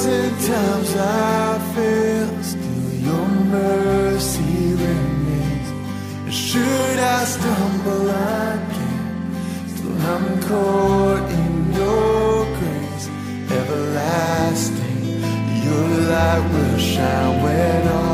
Times I fail, still your mercy remains. And should I stumble again, still I'm caught in your grace. Everlasting, your light will shine when all